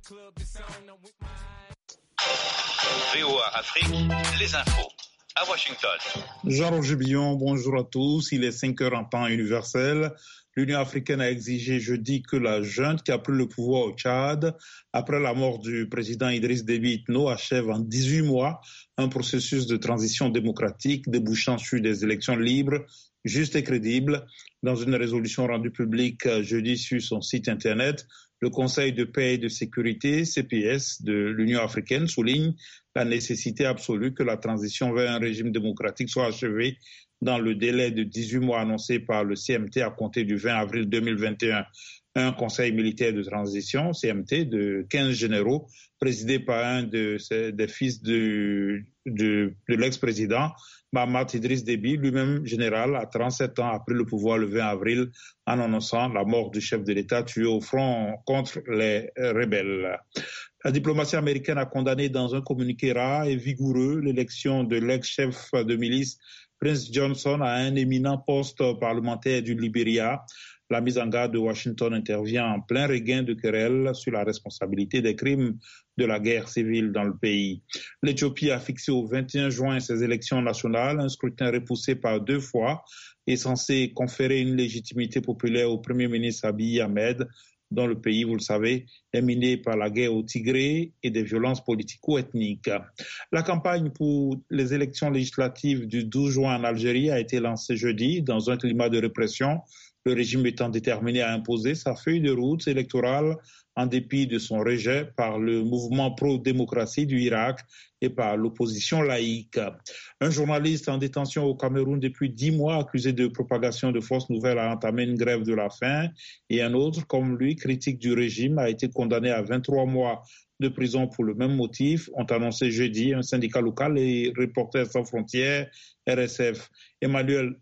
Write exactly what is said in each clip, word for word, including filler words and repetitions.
V O A Afrique, les infos. À Washington. Jean-Roger Billon, bonjour à tous. Il est cinq heures en temps universel. L'Union africaine a exigé jeudi que la junte qui a pris le pouvoir au Tchad, après la mort du président Idriss Déby Itno, achève en dix-huit mois un processus de transition démocratique débouchant sur des élections libres, justes et crédibles. Dans une résolution rendue publique jeudi sur son site Internet, le Conseil de paix et de sécurité, C P S, de l'Union africaine souligne la nécessité absolue que la transition vers un régime démocratique soit achevée dans le délai de dix-huit mois annoncé par le C M T à compter du vingt avril deux mille vingt et un. Un conseil militaire de transition, C M T, de quinze généraux, présidé par un de, des fils de, de, de l'ex-président, Mahamat Idriss Déby, lui-même général, à trente-sept ans, a pris le pouvoir le vingt avril en annonçant la mort du chef de l'État tué au front contre les rebelles. La diplomatie américaine a condamné dans un communiqué rare et vigoureux l'élection de l'ex-chef de milice Prince Johnson à un éminent poste parlementaire du Libéria. La mise en garde de Washington intervient en plein regain de querelle sur la responsabilité des crimes de la guerre civile dans le pays. L'Éthiopie a fixé au vingt et un juin ses élections nationales, un scrutin repoussé par deux fois est censé conférer une légitimité populaire au Premier ministre Abiy Ahmed, dont le pays, vous le savez, est miné par la guerre au Tigré et des violences politico-ethniques. La campagne pour les élections législatives du douze juin en Algérie a été lancée jeudi dans un climat de répression, le régime étant déterminé à imposer sa feuille de route électorale en dépit de son rejet par le mouvement pro-démocratie du Irak et par l'opposition laïque. Un journaliste en détention au Cameroun depuis dix mois, accusé de propagation de fausses nouvelles, a entamé une grève de la faim, et un autre, comme lui, critique du régime, a été condamné à vingt-trois mois de prison pour le même motif, ont annoncé jeudi un syndicat local et Reporters sans frontières, R S F. Emmanuel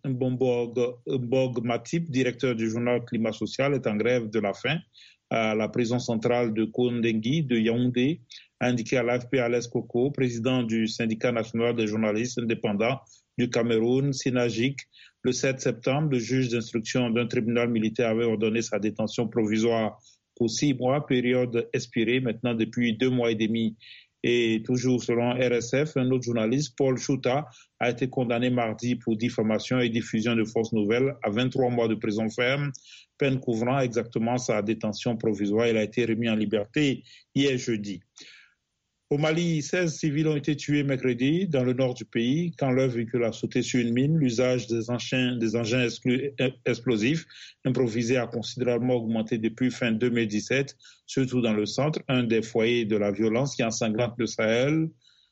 Mbombog Matip, directeur du journal Climat Social, est en grève de la faim à la prison centrale de Kondengui de Yaoundé, a indiqué à l'A F P Alès Koko, président du syndicat national des journalistes indépendants du Cameroun, SYNAGIC. Le sept septembre, le juge d'instruction d'un tribunal militaire avait ordonné sa détention provisoire pour six mois, période expirée maintenant depuis deux mois et demi. Et toujours selon R S F, un autre journaliste, Paul Chouta, a été condamné mardi pour diffamation et diffusion de fausses nouvelles à vingt-trois mois de prison ferme, peine couvrant exactement sa détention provisoire. Il a été remis en liberté hier jeudi. Au Mali, seize civils ont été tués mercredi dans le nord du pays quand leur véhicule a sauté sur une mine. L'usage des engins, des engins exclu, explosifs improvisés a considérablement augmenté depuis fin deux mille dix-sept, surtout dans le centre, un des foyers de la violence qui ensanglante le Sahel.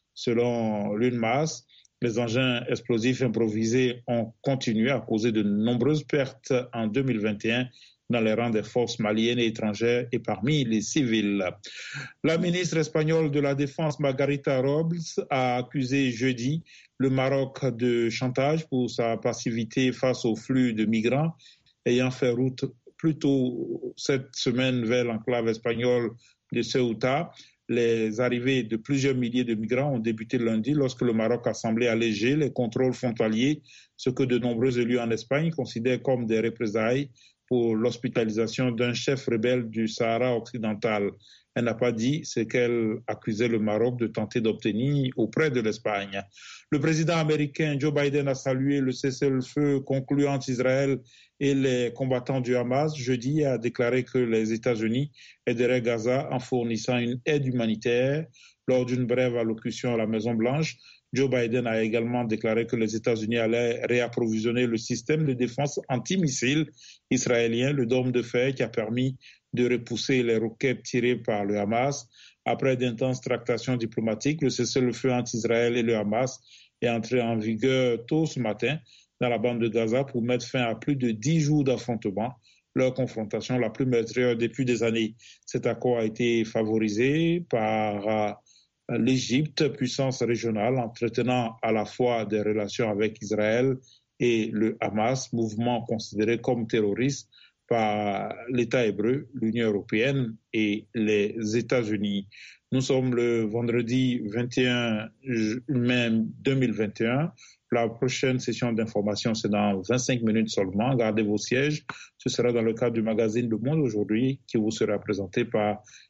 Selon l'U N M A S, les engins explosifs improvisés ont continué à causer de nombreuses pertes en deux mille vingt et un dans les rangs des forces maliennes et étrangères et parmi les civils. La ministre espagnole de la Défense, Margarita Robles, a accusé jeudi le Maroc de chantage pour sa passivité face au flux de migrants ayant fait route plus tôt cette semaine vers l'enclave espagnole de Ceuta. Les arrivées de plusieurs milliers de migrants ont débuté lundi lorsque le Maroc a semblé alléger les contrôles frontaliers, ce que de nombreux élus en Espagne considèrent comme des représailles pour l'hospitalisation d'un chef rebelle du Sahara occidental. Elle n'a pas dit ce qu'elle accusait le Maroc de tenter d'obtenir auprès de l'Espagne. Le président américain Joe Biden a salué le cessez-le-feu conclu entre Israël et les combattants du Hamas jeudi et a déclaré que les États-Unis aideraient Gaza en fournissant une aide humanitaire. Lors d'une brève allocution à la Maison-Blanche, Joe Biden a également déclaré que les États-Unis allaient réapprovisionner le système de défense antimissiles israélien, le dôme de fer, qui a permis de repousser les roquettes tirées par le Hamas. Après d'intenses tractations diplomatiques, le cessez-le-feu entre Israël et le Hamas est entré en vigueur tôt ce matin dans la bande de Gaza pour mettre fin à plus de dix jours d'affrontement, leur confrontation la plus meurtrière depuis des années. Cet accord a été favorisé par l'Égypte, puissance régionale, entretenant à la fois des relations avec Israël et le Hamas, mouvement considéré comme terroriste par l'État hébreu, l'Union européenne et les États-Unis. Nous sommes le vendredi vingt et un mai deux mille vingt et un. La prochaine session d'information, c'est dans vingt-cinq minutes seulement. Gardez vos sièges. Ce sera dans le cadre du magazine Le Monde aujourd'hui qui vous sera présenté par